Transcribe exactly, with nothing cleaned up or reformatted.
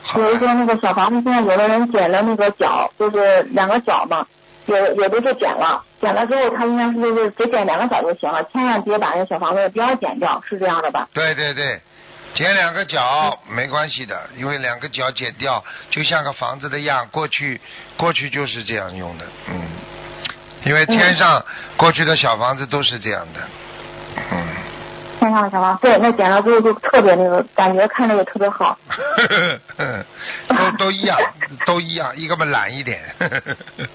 比如说那个小房子，现在有的人剪了那个角，就是两个角嘛，有有的就剪了，剪了之后他应该是就是只剪两个角就行了，千万别把那个小房子的边剪掉，是这样的吧？ 对对对，剪两个角没关系的，因为两个角剪掉就像个房子的样，过去过去就是这样用的，嗯，因为天上过去的小房子都是这样的，嗯。 天上的小房子，对，那剪了之后就特别那个感觉，看着也特别好。 都都一样，都一样，一个嘛懒一点。